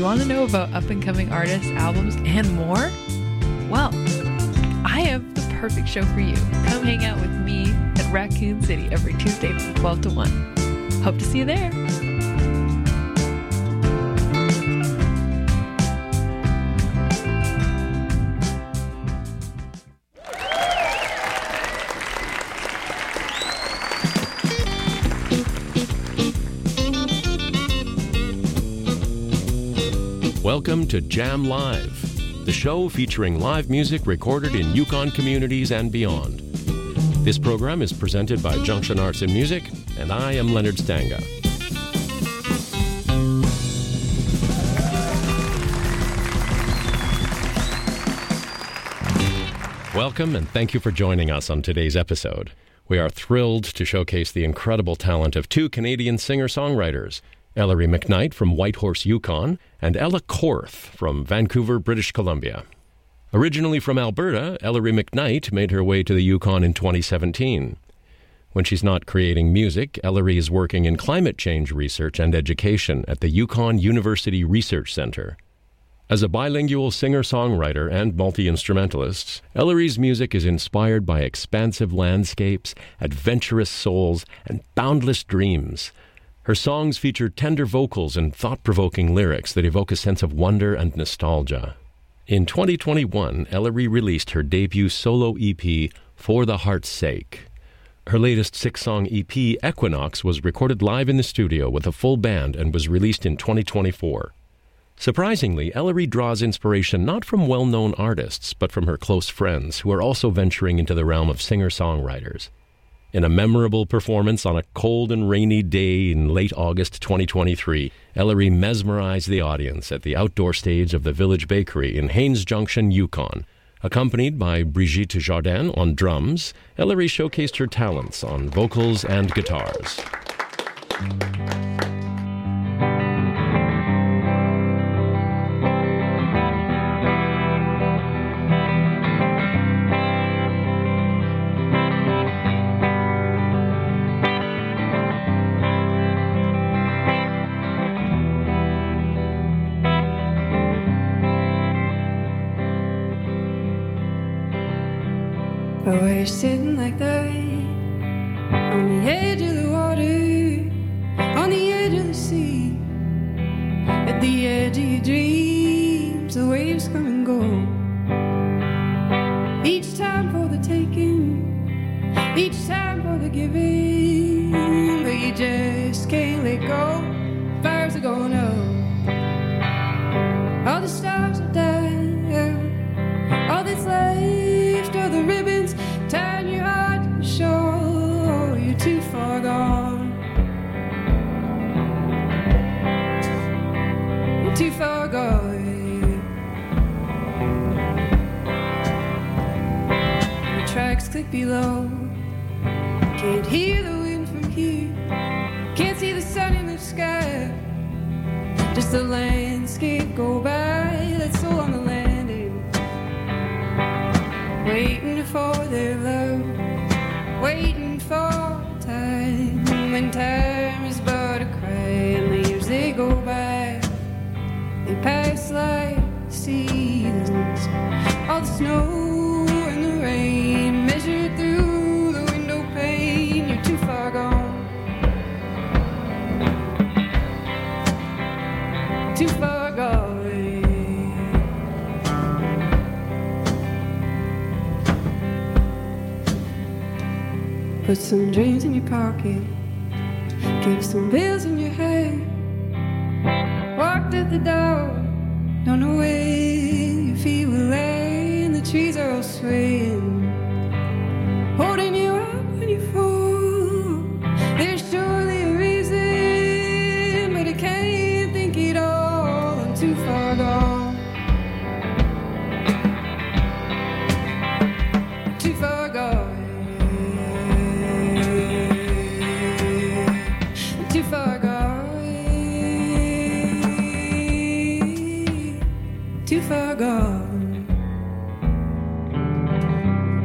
you want to know about up-and-coming artists, albums, and more? Well, I have the perfect show for you. Come hang out with me at Raccoon City every Tuesday from 12 to 1. Hope to see you there. Welcome to Jam Live, the show featuring live music recorded in Yukon communities and beyond. This program is presented by Junction Arts and Music, and I am Leonard Stanga. Welcome, and thank you for joining us on today's episode. We are thrilled to showcase the incredible talent of two Canadian singer-songwriters, Ellery McKnight from Whitehorse, Yukon, and Ella Korth from Vancouver, British Columbia. Originally from Alberta, Ellery McKnight made her way to the Yukon in 2017. When she's not creating music, Ellery is working in climate change research and education at the Yukon University Research Centre. As a bilingual singer-songwriter and multi-instrumentalist, Ellery's music is inspired by expansive landscapes, adventurous souls, and boundless dreams. Her songs feature tender vocals and thought-provoking lyrics that evoke a sense of wonder and nostalgia. In 2021, Ellery released her debut solo EP, For the Heart's Sake. Her latest 6-song EP, Equinox, was recorded live in the studio with a full band and was released in 2024. Surprisingly, Ellery draws inspiration not from well-known artists, but from her close friends, who are also venturing into the realm of singer-songwriters. In a memorable performance on a cold and rainy day in late August 2023, Ellery mesmerized the audience at the outdoor stage of the Village Bakery in Haines Junction, Yukon. Accompanied by Brigitte Jardin on drums, Ellery showcased her talents on vocals and guitars. But we're sitting like that on the edge of the water, on the edge of the sea, at the edge of your dreams. The waves come and go, each time for the taking, each time for the giving. But you just can't let go. Fires are going up, all the stars are down, all that's left are the ribbons tying your heart to the shore. You're too far gone, you're too far gone. The tracks click below, can't hear the wind from here, can't see the sun in the sky, just the landscape go by. That's all on the landing, waiting for their love, waiting for time. When time is but a cry and the years they go by, they pass like seasons. All the snow and the rain measured through the window pane. You're too far gone, too far gone. Put some dreams in your pocket, keep some bills in your hand. Walked at the door, don't know where your feet will land. The trees are all swaying, holding you up when you fall. There's surely a reason, but I can't think it all. I'm too far gone, too far gone. Too far gone, too far gone.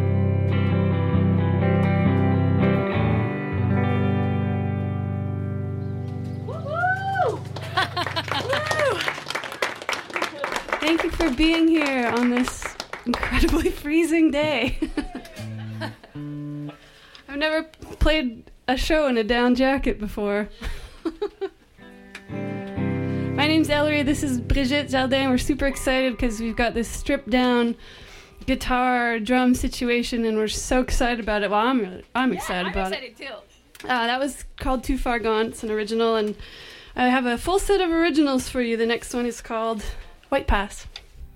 being here on this incredibly freezing day. I've never played a show in a down jacket before. My name's Ellery, this is Brigitte Jardin. We're super excited because we've got this stripped down guitar drum situation and we're so excited about it. Well, I'm excited about it. Too. That was called Too Far Gone. It's an original, and I have a full set of originals for you. The next one is called White Pass.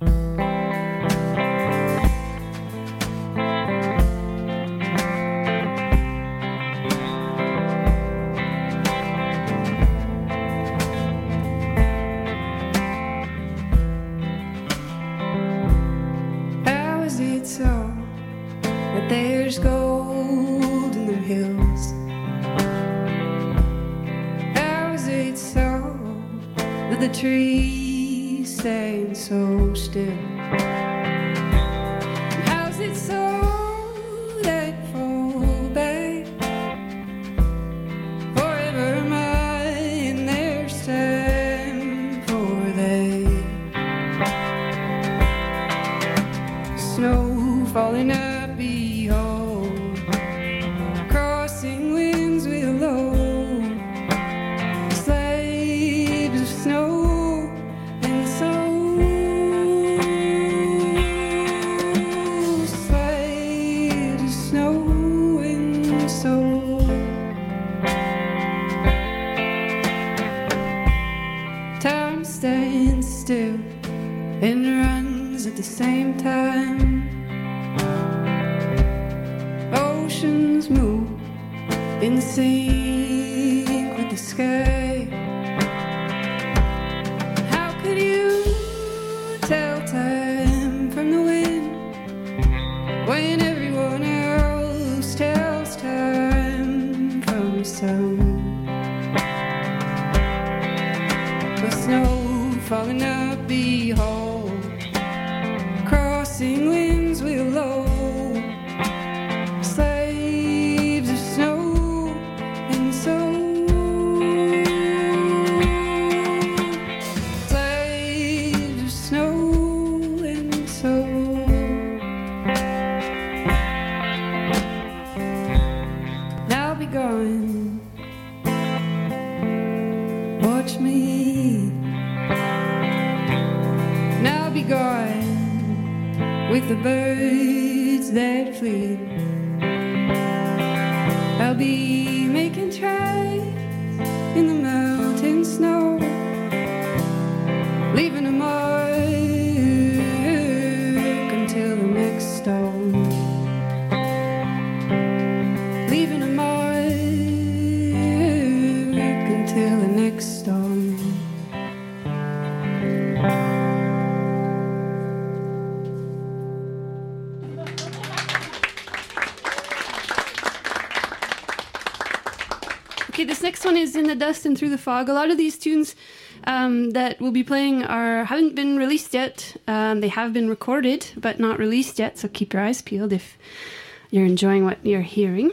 How is it so that there's gold in the hills? How is it so that the trees stand so still? How's it so that fall back forever am I and there's time for that? Snow falling up, behold, crossing winds will low, slaves of snow and soul, slaves of snow and soul. Time stands still and runs at the same time. Oceans move in sync with the sky. How could you tell time from the wind when everyone else tells time from the sun? The snow falling up, behold, crossing winds will low, slaves of snow and soul, slaves of snow and soul. Now be gone, watch me. Now be gone with the birds that flee. I'll be making tracks in the mountain snow, leaving a mark until the next storm, leaving a mark until the next storm. Okay, this next one is In the Dust and Through the Fog. A lot of these tunes that we'll be playing haven't been released yet. They have been recorded, but not released yet, so keep your eyes peeled if you're enjoying what you're hearing.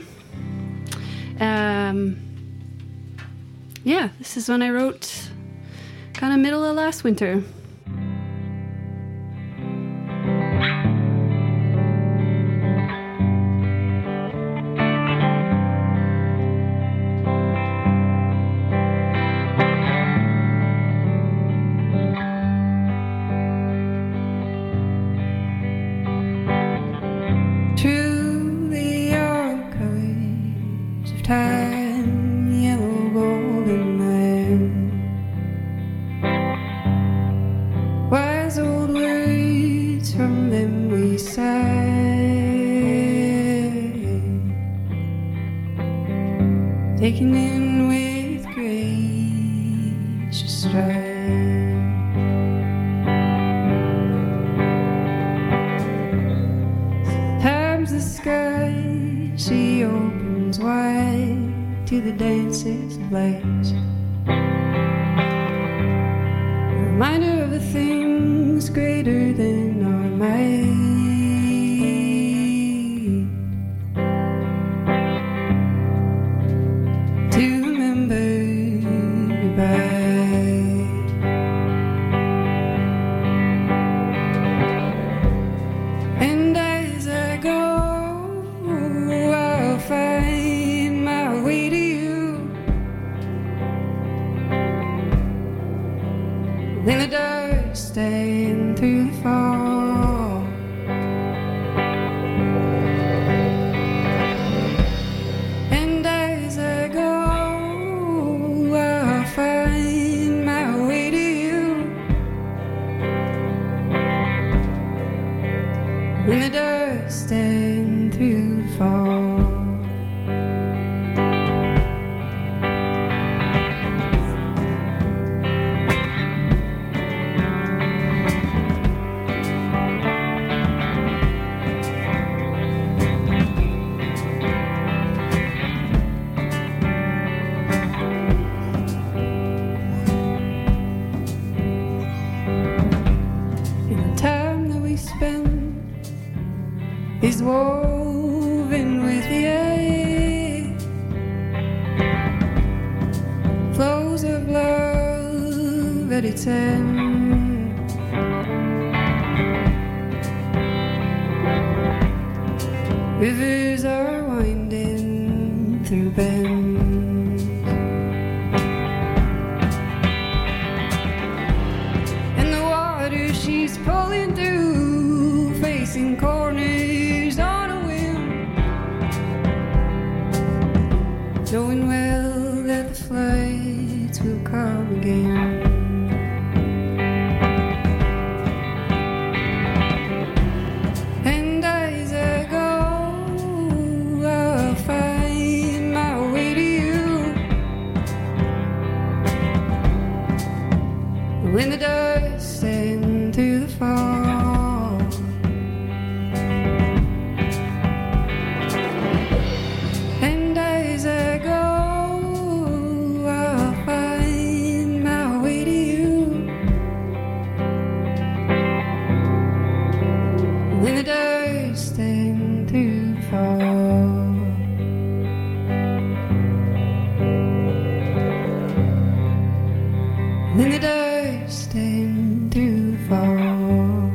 Yeah, this is one I wrote kind of middle of last winter. Through the archives of time, yellow golden land, wise old words from them we sang, taken in with gracious stride. The sky she opens wide to the dance's blaze, a reminder of the things greater than our might, to remember by. stand through the fall. And as I go, I'll find my way to you. When the dust stand through the fall. Is woven with the air, flows of love at its end. Rivers are winding through bends, and the water she's pulling through, facing corners on a whim, knowing well that the floods will come again. And as I go, I'll find my way to you. When the dust and through the fall. And as I go, I'll find my way to you. When the dust and through the fall. When the dust and through the fall.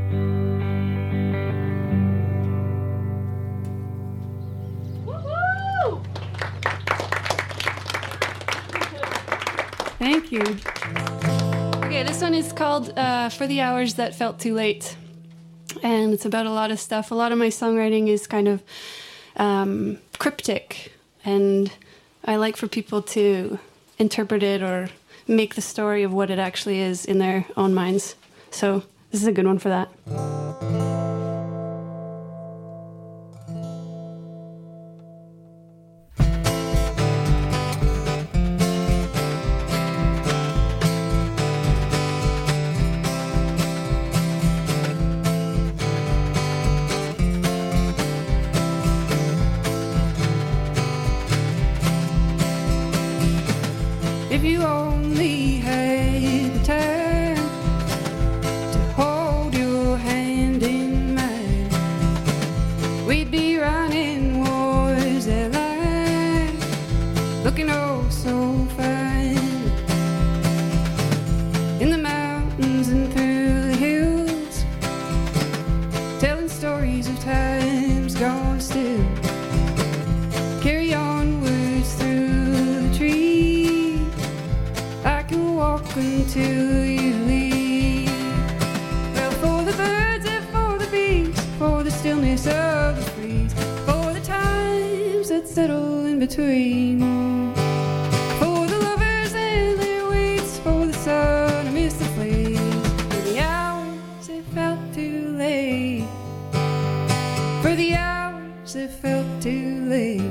Thank you. Okay, this one is called For the Hours That Felt Too Late. And it's about a lot of stuff. A lot of my songwriting is kind of cryptic. And I like for people to interpret it or make the story of what it actually is in their own minds. So this is a good one for that. If you only had the time to hold your hand in mine, we'd be running wars that line, looking oh so fine, in the mountains and through the hills, telling stories of times gone still. Carry onwards through the trees, I can walk until you leave. Well, for the birds and for the bees, for the stillness of the breeze, for the times that settle in between, for the lovers and their waits, for the sun amidst the flames, for the hours that felt too late, for the hours that felt too late.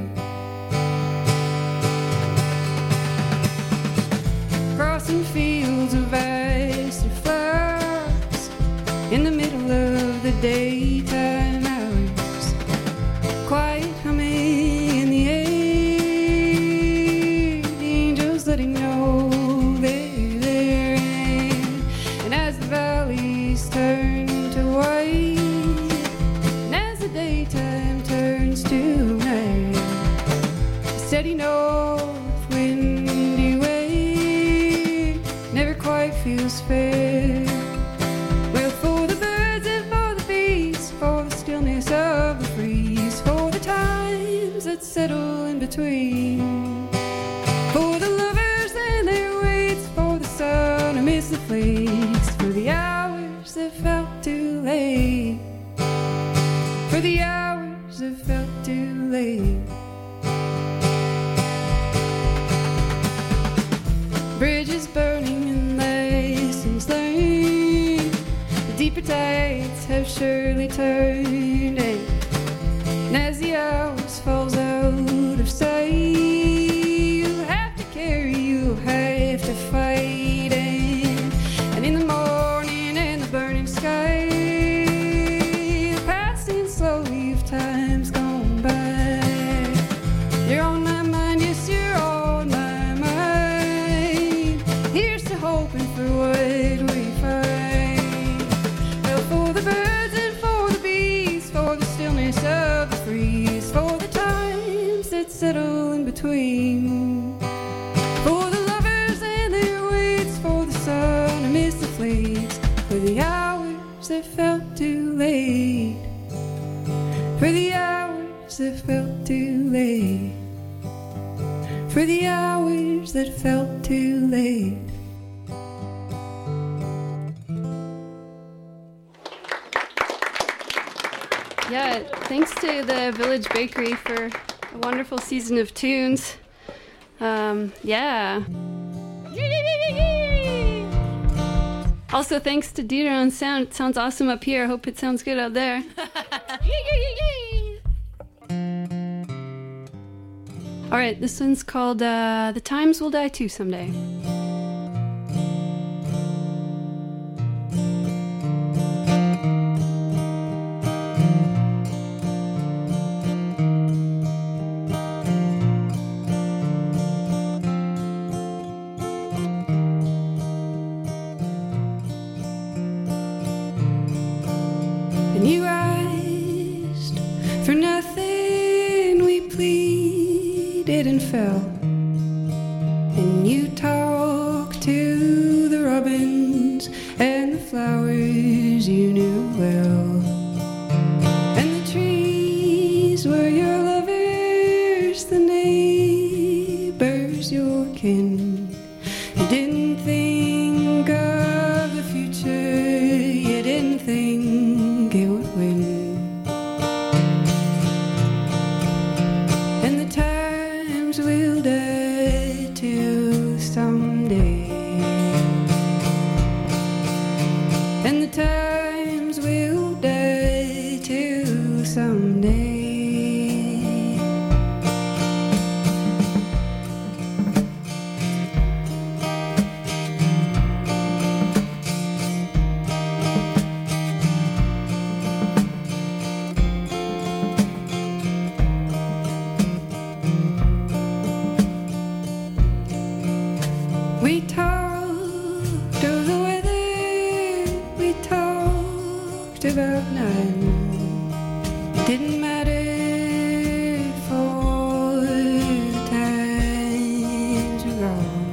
Crossing fields of ice or flowers in the middle of the daytime hours, quiet humming in the air, the angels letting know they're there. And as the valleys turn to white, and as the daytime turns to night, a steady north windy wave never quite feels fair. Well, for the birds and for the bees, for the stillness of the breeze, for the times that settle in between, for the lovers and their waits, for the sun amidst the flames, for the hours paper tides have surely turned, and as the hours falls out of sight, you'll have to carry, you'll have to fight, and in the morning and the burning sky, passing slowly of time's gone by. You're on my mind, yes, you're on my mind. Here's to hoping for what we find. Well, for the birds and for the bees, for the stillness of the breeze, for the times that settle in between, for the lovers and their waits, for the sun amidst the flakes, for the hours that felt too late, for the hours that felt too late, for the hours that felt too late. Yeah, thanks to the Village Bakery for a wonderful season of tunes. Yeah. Also, thanks to Dieter on sound. It sounds awesome up here. I hope it sounds good out there. All right, this one's called The Times Will Die Too Someday. And you asked for nothing, we pleaded and fell. And you talked to the robins and the flowers you knew well. And the trees were your lovers, the neighbors your kin. You didn't think of the future, you didn't think it would win. And the times will die till someday. And the times will die till someday. We talked of the weather, we talked about none. Didn't matter for the times were gone.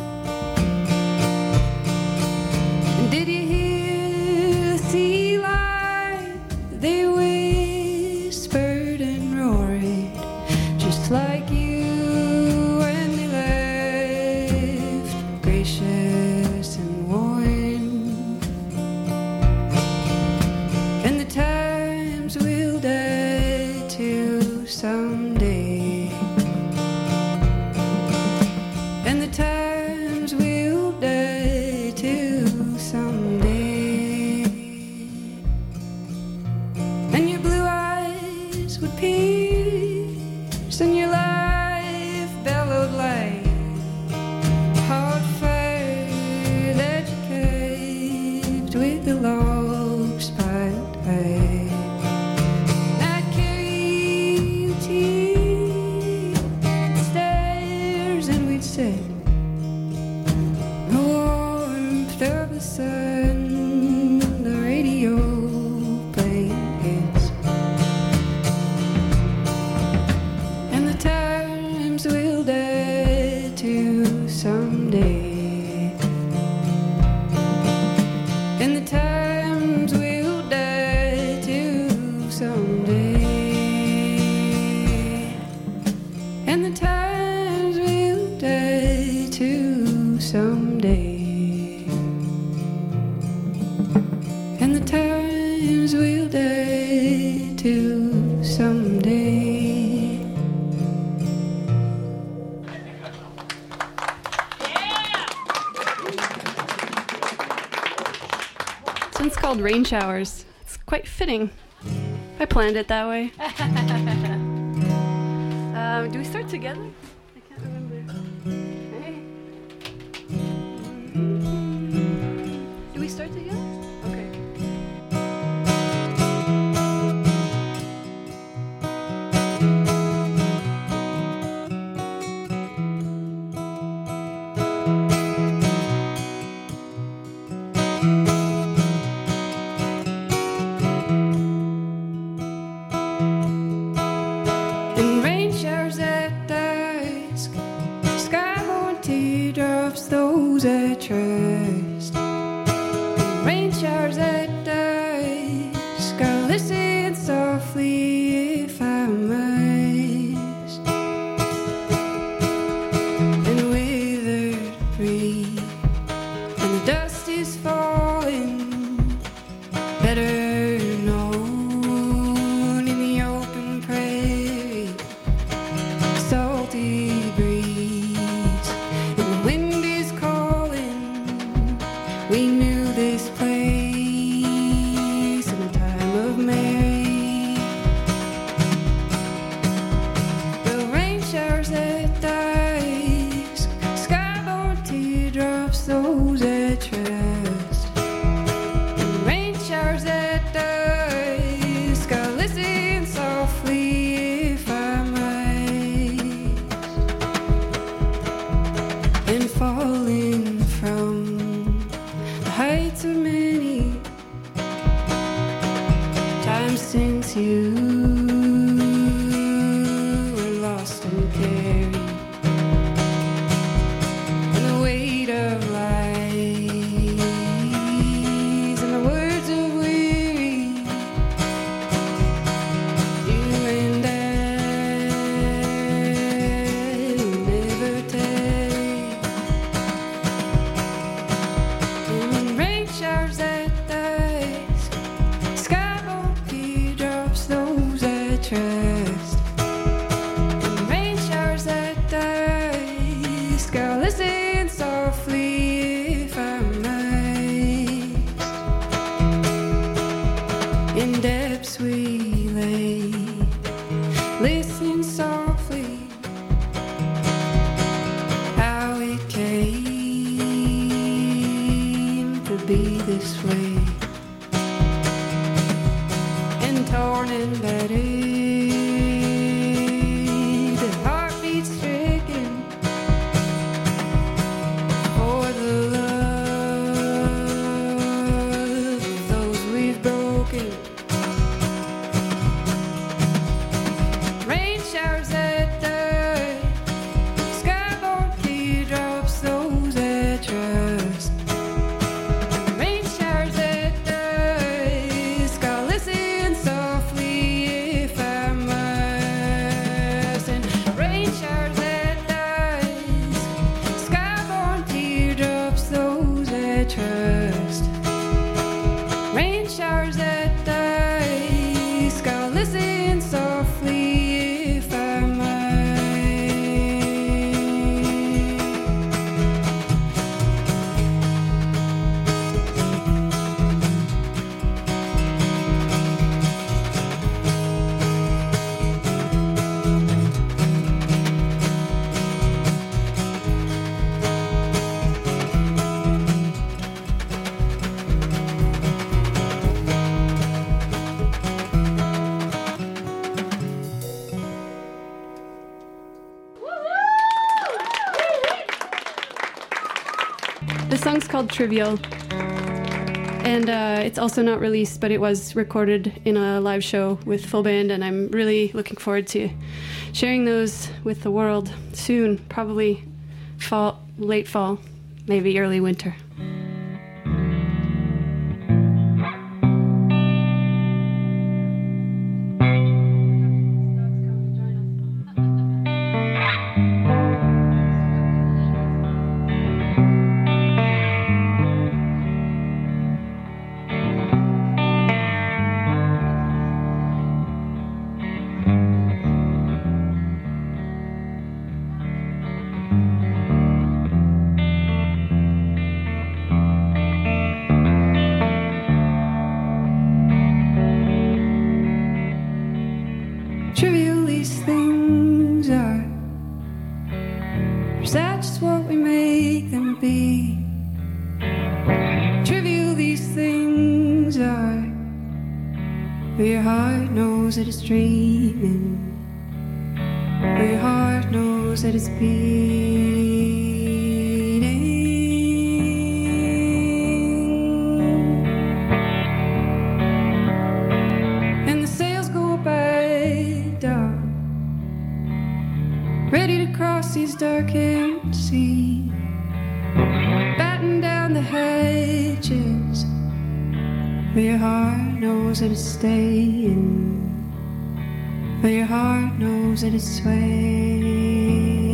And did you hear the sea lion? They whispered and roared, just like you. Gracious and worn, and the times will die till someday, and the times will die till someday, and your blue eyes would pierce, and your life bellowed like hot fire that you kept with the logs piled high. I'd carry you to the stairs and we'd sit in the warmth of the sun, the radio playing hits, and the times will die till someday, and the times will die till someday, and the times will die till someday, and the times will die till someday. one's called Rain Showers. It's quite fitting. I planned it that way. Do we start together? I can't remember. Hey. Do we start together? Okay. And rain showers at dusk, skyborn teardrops, those I trust. And rain showers at dusk, I'll listen softly if I must. And withered breeze, and the dust is falling, better known in the open prairie. Salty breeze, and the wind is calling. We knew this place in the time of Mary. The rain showers at dusk, skyborn teardrops, those I trust. And rain showers at dusk, I'll listen softly if I might. And falling from the heights of many times since you were lost and carried, and the weight of lies and the words of weary, you and I will never take. And rain showers at dusk, skyborn teardrops, those I trust. And rain showers at dusk, I'll listen softly if I might. In depths we lay, listening softly, how it came to be this way. And torn and battered, the heartbeat stricken, for the love of those we've broken. Rain showers at dusk, skyborn teardrops, those I trust. Rain showers at dusk, I'll listen softly if I must. And rain showers at dusk, skyborn teardrops, those I trust. Rain showers at dusk, I'll listen softly if I might. The song's called Trivial, and it's also not released, but it was recorded in a live show with full band, and I'm really looking forward to sharing those with the world soon, probably fall, late fall, maybe early winter. is that just what we make them be? Trivial these things are, but your heart knows that it's dreaming, but your heart knows that it's beating. And the sails go by dawn, ready to cross these darkened seas, batten down the hedges, but your heart knows that it's staying, but your heart knows that it's swaying.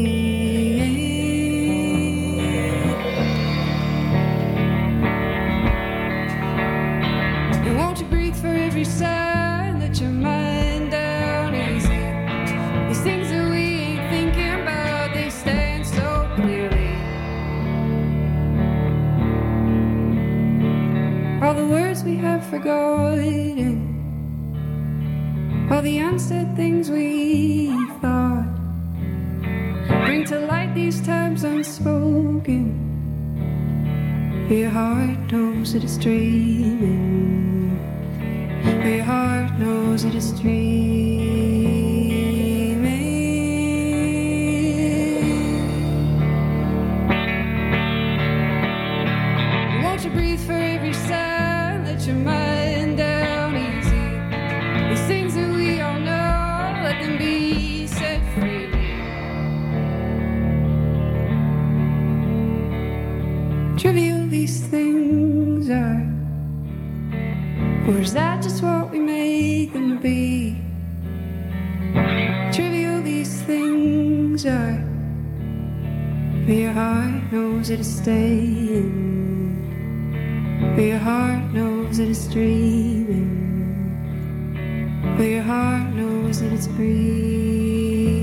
And won't you breathe for every sigh, let your mind down easy. These things that we ain't thinking about, they stand so clearly. All the words we have forgotten, all the unsaid things we thought, bring to light these times unspoken. Your heart knows that it's dreaming, your heart knows that it's dreaming. Won't you breathe for every sigh, let your mind down easy. These things that we all know, let them be set freely. Trivial these things are, or is that just what we make them be? Trivial these things are, but your heart knows that it's staying, but your heart knows that it's dreaming, but your heart knows that it's breathing.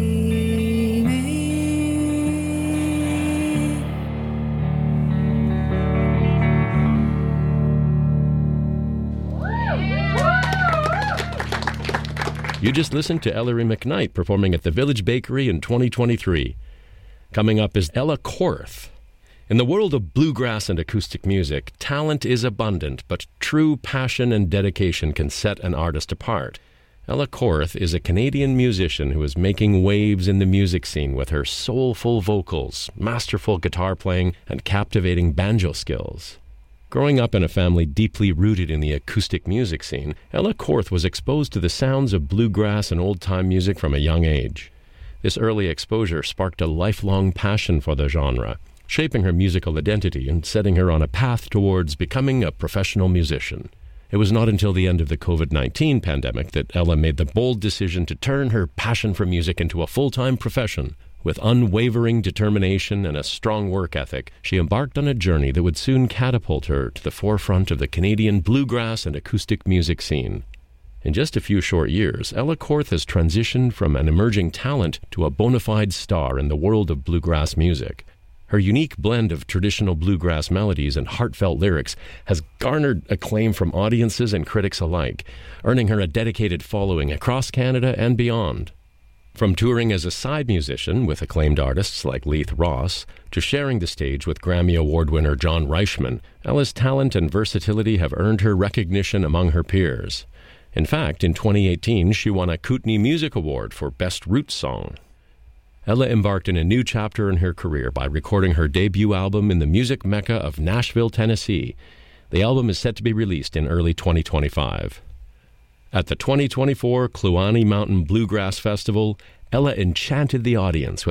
You just listened to Ellery McKnight performing at the Village Bakery in 2023. Coming up is Ella Korth. In the world of bluegrass and acoustic music, talent is abundant, but true passion and dedication can set an artist apart. Ella Korth is a Canadian musician who is making waves in the music scene with her soulful vocals, masterful guitar playing, and captivating banjo skills. Growing up in a family deeply rooted in the acoustic music scene, Ella Korth was exposed to the sounds of bluegrass and old-time music from a young age. This early exposure sparked a lifelong passion for the genre, shaping her musical identity and setting her on a path towards becoming a professional musician. It was not until the end of the COVID-19 pandemic that Ella made the bold decision to turn her passion for music into a full-time profession. With unwavering determination and a strong work ethic, she embarked on a journey that would soon catapult her to the forefront of the Canadian bluegrass and acoustic music scene. In just a few short years, Ella Korth has transitioned from an emerging talent to a bona fide star in the world of bluegrass music. Her unique blend of traditional bluegrass melodies and heartfelt lyrics has garnered acclaim from audiences and critics alike, earning her a dedicated following across Canada and beyond. From touring as a side musician with acclaimed artists like Leith Ross to sharing the stage with Grammy Award winner John Reichman, Ella's talent and versatility have earned her recognition among her peers. In fact, in 2018, she won a Kootenai Music Award for Best Roots Song. Ella embarked on a new chapter in her career by recording her debut album in the music mecca of Nashville, Tennessee. The album is set to be released in early 2025. At the 2024 Kluane Mountain Bluegrass Festival, Ella enchanted the audience with